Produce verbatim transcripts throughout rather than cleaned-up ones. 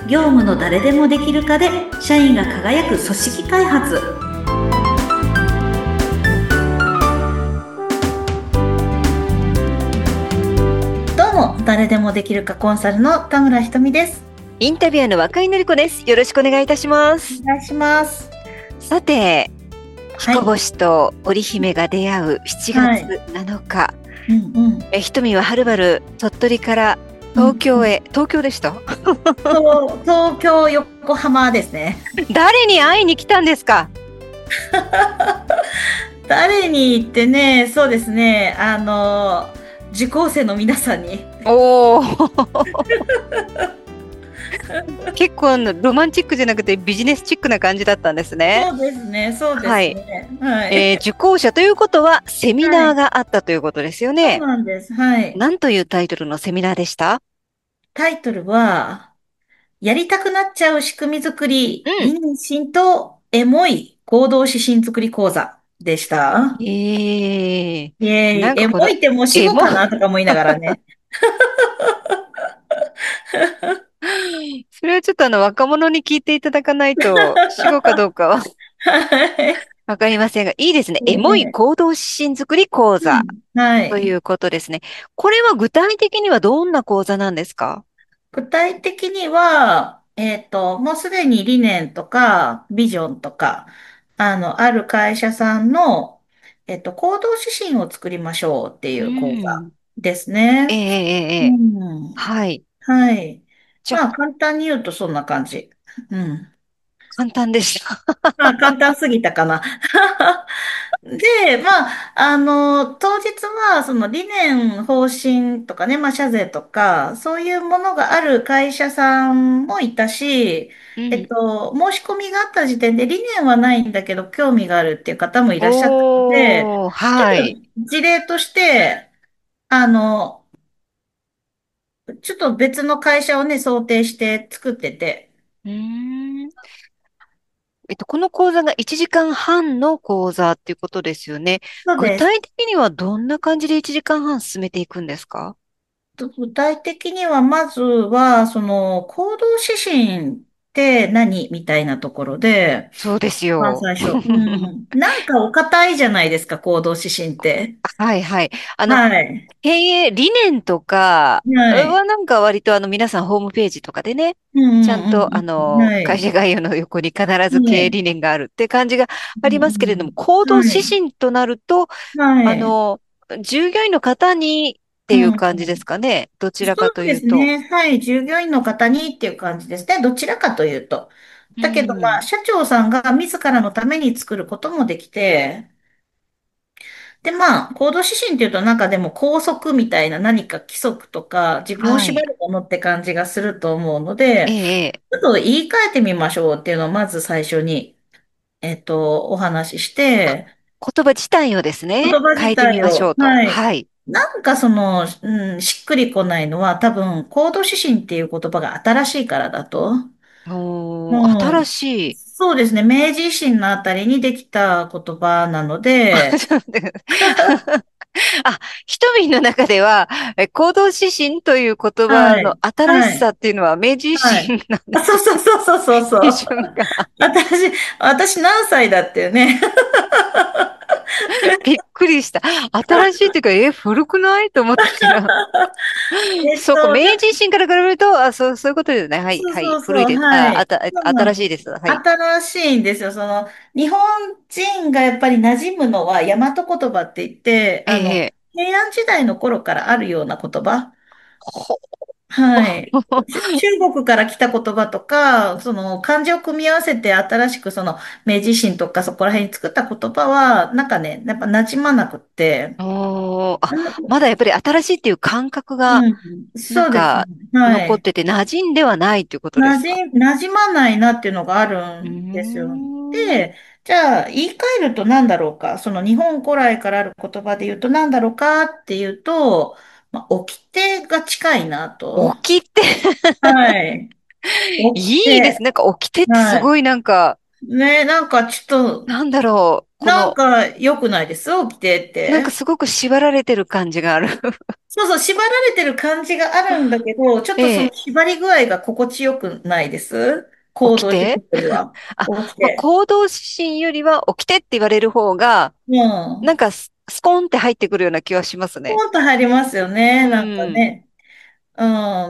業務の誰でもできる化で社員が輝く組織開発。どうも、誰でもできる化コンサルの田村ひとみです。 インタビュアーの若井のり子です。よろしくお願いいたします。 お願いします。 さて、彦星と織姫が出会うしちがつなのか、はいうんうん、えひとみははるばる鳥取から東京へ、うん、東京でした東東京横浜ですね。 誰に会いに来たんですか？ 誰にってね、そうですね、あの受講生の皆さんに。 お結構あのロマンチックじゃなくてビジネスチックな感じだったんですね。 そうですね、そうですね。はいはいえー、受講者ということはセミナーがあったということですよね。はい、 そうなんです。はい。 何というタイトルのセミナーでした？ タイトルは、やりたくなっちゃう仕組み作り、 うん、 理念浸透エモい行動指針作り講座でした。 えー、 イェーイ、エなんかこの、 モいってもう死語かなとか思いながらね。 それはちょっとあの若者に聞いていただかないと、死後かどうかはわかりませんが、いいですね。エモい行動指針作り講座うん、はい。 ということですね。これは具体的にはどんな講座なんですか？ 具体的には、えっと、もうすでに理念とか、ビジョンとか、あの、ある会社さんの、えっと、行動指針を作りましょうってういう講座ん。 ですええね。 ええええうん。 はい。 はい。 じゃあ、 まあ、簡単に言うとそんな感じ。うん。 簡単でした。 まあ、簡単すぎたかな。で、まあ、あの、当日は、その理念、方針とかね、まあ、社税とか、そういうものがある会社さんもいたし、 うん。 えっと、申し込みがあった時点で理念はないんだけど、興味があるっていう方もいらっしゃったので、 おー、 ちょはい。 っと事例として、あの、ちょっと別の会社をね、想定して作ってて、 うーん。えっと、この講座がいちじかんはんの講座っていうことですよね。具そうです。 体的にはどんな感じでいちじかんはん進めていくんですか？ と具体的には、まずは、その、行動指針って何みたいなところで、 そうですまあよ。 最初。うん。なんかお堅いじゃないですか、行動指針って。 はいはい。あの、 はい。 経営理念とかはい。 はなんか割とあの皆さんホームページとかでね、 うんちゃんとあうんうんうん。 のはい。 会社概要の横に必ず経営ね理念があるって感じがありうんますけれども、 うん行動指はい。 針となると、 はい。 あの、従業員の方にっていううん。 感じですかね。どちらかそうというと。 ですね。はい。従業員の方にっていう感じですね。どちらかというと。 うだけど、まあ、 ん。 社長さんが自らのために作ることもできて、で、まあ、行動指針っていうとなんかでも拘束みたいな何か規則とか自分をはい。 縛るものって感じがすると思うのえで、 え、 ちょっと言い換えてみましょうっていうのをまず最初に、えっと、お話しして、 言葉自体をですね、 言葉自変えてみ体を、 ましょうと。 はい。 はい。 なんかその、うん、しっくりこないのは多分、行動指針っていう言葉が新しいからだと。 おー、新うん。 しい。 そうですね。明治維新のあたりにできた言葉なので、 ちょっと待ってくださいあ、ひとみんの中では、え行動指針という言葉のはい。 新しはい。 さっていうのは明治維はい。 新なんであ、そうすね。 そうそうそうそうそう。 基準が。 私、私何歳だっていうね。 びっくりした。新しいっていうか、え、古くないと思ったら。そうか、 えっと、な明治維新から比べると、あ、そう、そういうことですね。はい、 そうはい、 そうそう、 古いです。あ、あはい。 た、 そうなんです。 新しいです。はい。 新しいんですよ。その、日本人がやっぱり馴染むのは大和言葉って言って、 えあの、 え、 平安時代の頃からあるような言葉。 ほ、 はい。ち中国から来た言葉とか、その漢字を組み合わせて新しくその明治維新とかそこら辺に作った言葉は、なんかね、やっぱ馴染まなくって、 おー、あ、 あのまだやっぱり新しいっていう感覚が、 うん、そうですね。 なんか、 はい。 残ってて馴染んではないっていうことですか？ 馴染、馴染まないなっていうのがあるうーんですよ。 ん。 で、じゃあ言い換えると何だろうか。その日本古来からある言葉で言うと何だろうかっていうと、まあ、掟が近いなと。 起きてはい。 いいです。 掟。 なんか起きてってすはい。 ごいなんか、 ね、なんかちょっと、 なんだろう。こなんの、 か良くないです起きてって。 なんかすごく縛られてる感じがある。 そうそう、縛られてる感じがあるんだけど、ちょっとそのええ、 縛り具合が心地よくないです行動指起きて。 示よりは。 あ、まあ、 起きて。 行動指針よりは起きてって言われる方が、 うん。 なんかス、スコーンって入ってくるような気はしますね。 ポンと入りますようね。なんかん。 ね。うん。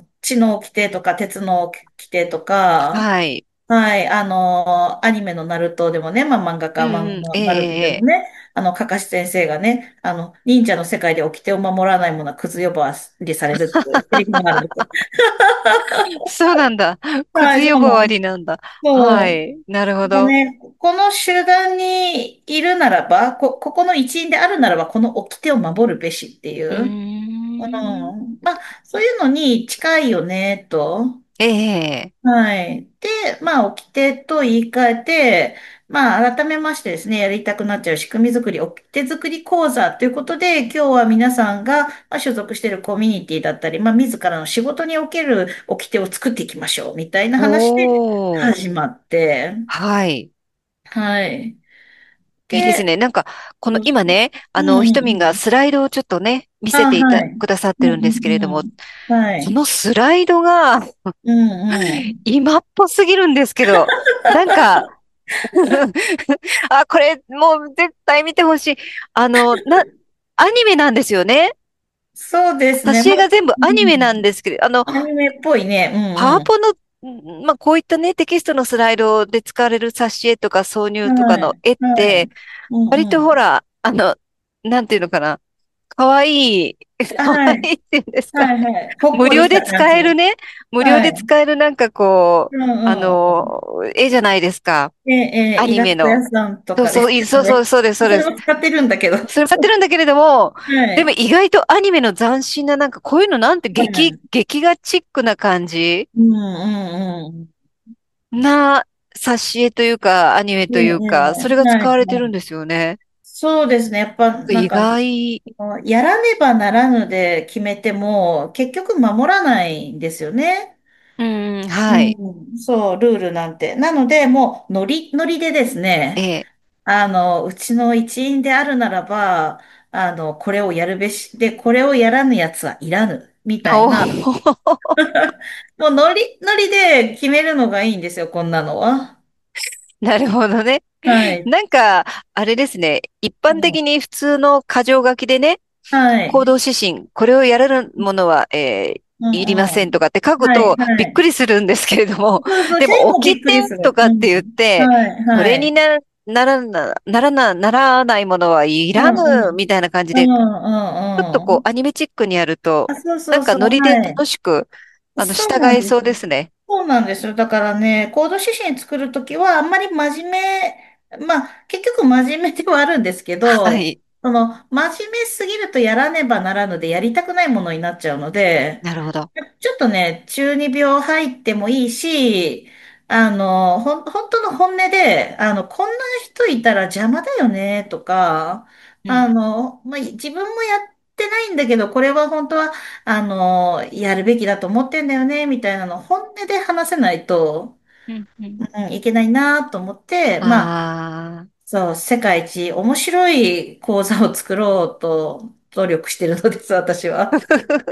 知能規定とか、鉄の規定とか。 はい。 はい。あの、アニメのナルトでもね、まあ漫画家、漫画うん。ええ、 のナルトええ。 でもね、あの、カカシ先生がね、あの、忍者の世界で掟を守らない者はクズ呼ばわりされるっていうセリフがあるんですよ。 そうなんだ。クはい、そズ呼ばわうなんです。 りなんだ。はそう。 い。なるほど。 もうね、この集団にいるならば、こ、ここの一員であるならば、この掟を守るべしっていうーう。うん。 ん。まあ、そういうのに近いよね、と。 ええ。 はい。で、まあ、掟と言い換えて、まあ、改めましてですね、やりたくなっちゃう仕組み作り、掟作り講座ということで、今日は皆さんが、まあ、所属しているコミュニティだったり、まあ、自らの仕事における掟を作っていきましょう、みたいな話でおー。 始まって、 はい。 はい。で、 いいですね。なんか、このそうそう。 今ね、あの、 うんひとみんうんうん。 がスライドをちょっとね、見せあ、 ていた、 はい。 くださってるんですうんうけれども、 んうん。はい。 このスライドがうんうん。 今っぽすぎるんですけど、なんか、あ、これもう絶対見てほしい。あの、な、アニメなんですよね。 そうですね。ま、 挿絵が全部うアニメなんん。 ですけど、あの、 アニメっぽいね。うんパワポの、んまあ、こういったね、テキストのスライドで使われる挿絵とか挿入うん。 とかはい。 の絵っはい。 て、割うんうん。 とほら、あの、なんていうのかな。かわいい、 あ、 かわはい。 いいっていうんですか。 はいはい。ほっこりし無料でた感じ。 使えるね、無料ではい。 使えるなんかこう、 うんあうんうん。 の、絵じゃないですか。 え、え、 アイラスト屋ニメの。 さんとそうそう、 かですいそうそう、 けどね。 そうです、そうそれです。 も使ってるんだけど。 それもやってそるんだけれども、 う。はでもい。 意外とアニメの斬新な、なんかこういうのなんて劇、 はい。 劇画チックな感じうんうんうん。 な挿絵というか、アニメええ、 というか、それがええ、はい。 使われてはい。 るんですよね。 そうですね。やっぱ、なん意か、 外。 やらねばならぬで決めても、結局守らないんですよね。 うん、 うはい。 ん、そう、ルールなんて。なので、もう、ノリ、ノリでですね、 ええ。 あの、うちの一員であるならば、あの、これをやるべし、で、これをやらぬやつはいらぬ、みたいおな、 ー。 もうノリ、ノリで決めるのがいいんですよ、こんなのは。 なるほどね。 はい。 なんか、あれですね。一般的うん、 に普通の箇条書きでね、 はい。 行動指針、これをやれるものは、えーうんいりませんうん。 とかって書くはい、 とびっくはい。 りするんですけれども、 そうそう、 でも、 ジェイもびっ起きてくりする。 とかって言っうん。 て、 はい、 こはい。 れにな、ならな、ならな、ならないものはいうん、 らぬ、 うん。 みたいな感じうん、 で、ちょっとこう、 うん、うん。 アニメチックにやると、 あ、そうなんかそうそう、 ノリではい。 楽しく、あの、 そう従えそうなんですよ。 ですね。 そうなんですよ。だからね、コード指針作るときは、あんまり真面目、まあ、結局真面目ではあるんですけど、 はい。 その、真面目すぎるとやらねばならぬで、やりたくないものになっちゃうので、 なるほど。 ちょっとね、中二病入ってもいいし、あの、ほん、本当の本音で、あの、こんな人いたら邪魔だよね、とか、 うん。 あの、まあ、自分もやってないんだけど、これは本当は、あの、やるべきだと思ってんだよね、みたいなの、本音で話せないと、 うん、うん。 うん、いけないなと思って、まあ、 ああ。 そう、世界一面白い講座を作ろうと努力してるのです、私は。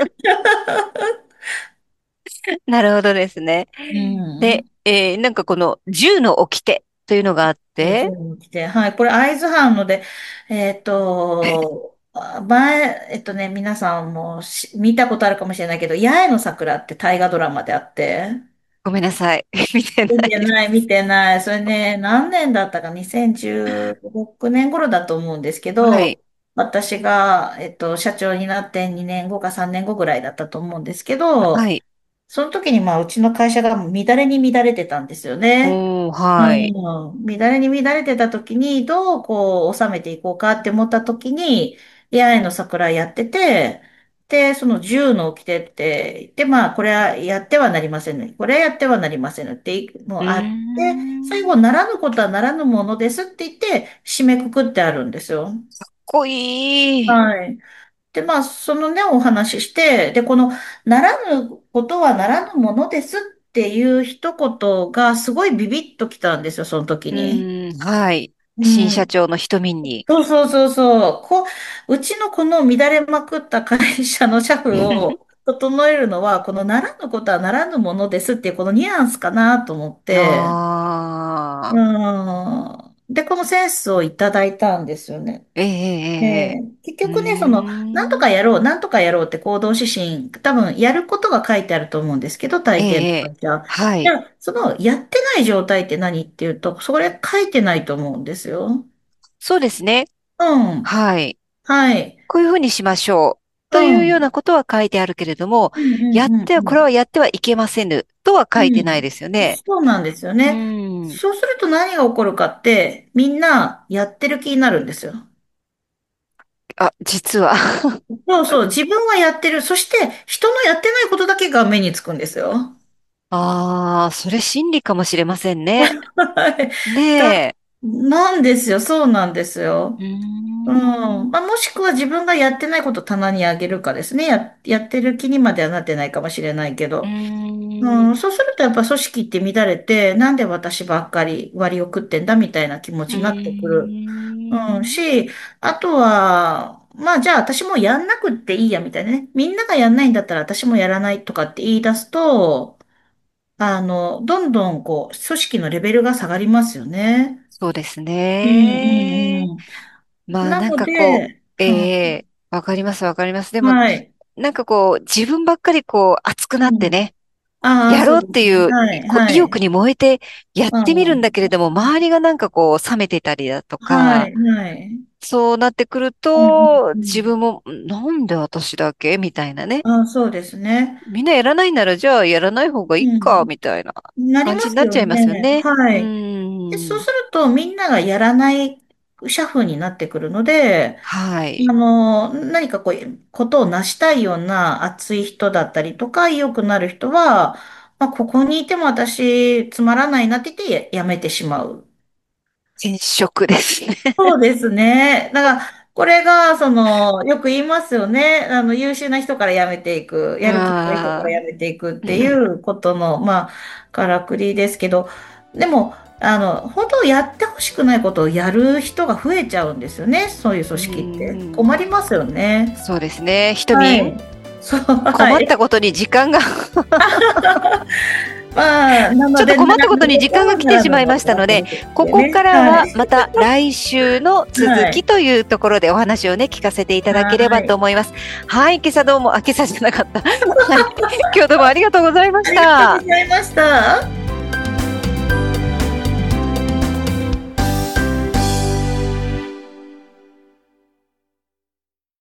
なるほどですね。 うで、 ん。 えーなんかこのじゅうの掟というのがあっそう、ジて、 ムに来て。はい。これ、会津藩ので、えっと、あ前、えっとね、皆さんもし見たことあるかもしれないけど、八重の桜って大河ドラマであって、 ごめんなさい。見てな見いでてない、見す。 てない。それね、何年だったか、にせんじゅうろくねん頃だと思うんですけど、 はい。 私が、えっと、社長になってにねんごかさんねんごぐらいだったと思うんですけど、 はい。 その時にまあ、うちの会社が乱れに乱れてたんですよね。 おー、 うはい。 ん。乱れに乱れてた時に、どうこう収めていこうかって思った時に、八重の桜やってて、で、その銃の掟って言って、まあ、これはやってはなりませんね。これはやってはなりませんっていうのうーがあって、最後、 ん。 ならぬことはならぬものですって言って、締めくくってあるんですよ。 こいい。 はい。で、まあ、そのね、お話しして、で、この、ならぬことはならぬものですっっていう一言がすごいビビッときたんですよ、その時うに。 ーん、はい。 う新社ん。 長の瞳に。 そうそうそうそう。こう、うちのこの乱れまくった会社の社風を整えるのは、このならぬことはならぬものですっていうこのニュアンスかなと思って、 ああ、 うん。で、このセンスをいただいたんですよね。 ええ、 えええ、 え、結ええ、う局ね、その、なんとーん、 かやろう、なんとかやろうって行動指針、多分やることが書いてあると思うんですけど、 ええ、 大抵のええ、 会社。 はい。 じゃあ、その、やってない状態って何っていうと、それ書いてないと思うんですよ。 そうですね。 うん。 はい。 はい。 こういうふうにしましょう。 うというようん。 なことは書いてあるけれども、 うんうんやっては、これうんはやってはいけませぬとは書いてないうん。 ですよね。 そうなんですようね。 ん。 そうすると何が起こるかって、みんなやってる気になるんですよ。 あ、実は。 そうそう、自分はやってる。そして、人のやってないことだけが目につくんですよ。 ああ、それ真理かもしれませんね。 はい。だ、 ねなんですよ、そうなんですえ。うよ。 ーうん。 ん。 まあ、もしくは自分がやってないことを棚にあげるかですね。や、やってる気にまではなってないかもしれないけうーど。 ん。 うん、そうするとやっぱ組織って乱れて、なんで私ばっかり割を食ってんだみたいな気持うーちになってくる。うん、 ん。 し、あとは、まあじゃあ私もやんなくっていいやみたいなね。みんながやんないんだったら私もやらないとかって言い出すと、あの、どんどんこう、組織のレベルが下がりますよね。 そうですうんね。 うんうん。 まあなんなのかこう、 で、 えうん、 え、わかりますわかります。でも、 はい。 なんかこう、自分ばっかりこう、熱くなうん。 ってね、 ああ、 やろうそうですね。 っていう、 はい、 こう、意欲はい。 に燃えてやっうてみるんだん。 けれども、周りがなんかこう、冷めてたりだとか、 はい、はい。 そうなってくるうん、 と、 うん、うん。 自分も、なんで私だけみたいなね。 ああ、そうですね。 みんなやらないなら、じゃあやらない方がいいか、 うん。 みたいななり感じにますよなっちゃいますよね。 ね。うはい。で、そうーん。 するとみんながやらない社風になってくるので、 はい。 あの、何かこう、ことを成したいような熱い人だったりとか、意欲のある人は、まあ、ここにいても私つまらないなって言ってやめてしまう。 転職ですね。 そうですね。だから、これが、その、よく言いますよね。あの、優秀な人から辞めていく、やる気ない人からああ。 辞めていくっていうことの、まあ、からくりですけど、でも、あの、本当やってほしくないことをやる人が増えちゃうんですよね。そういうう組織って。 ーん。 困りますよね。 そうですね。ひとみん、 はい。そう、はい。 困ったことに時間がまあ、なので、 ちょっと困ったことにならぬこと時間が来はならぬてしまいましたので、 ものだということここでね。 からははい。 また来週の続はい。 きというところでお話をね、聞かせていただければはい。 と思います。はい、今朝どうも、あ、今朝じゃなかった。はい、今日どうもありがとうございましありがとうた。 ございました。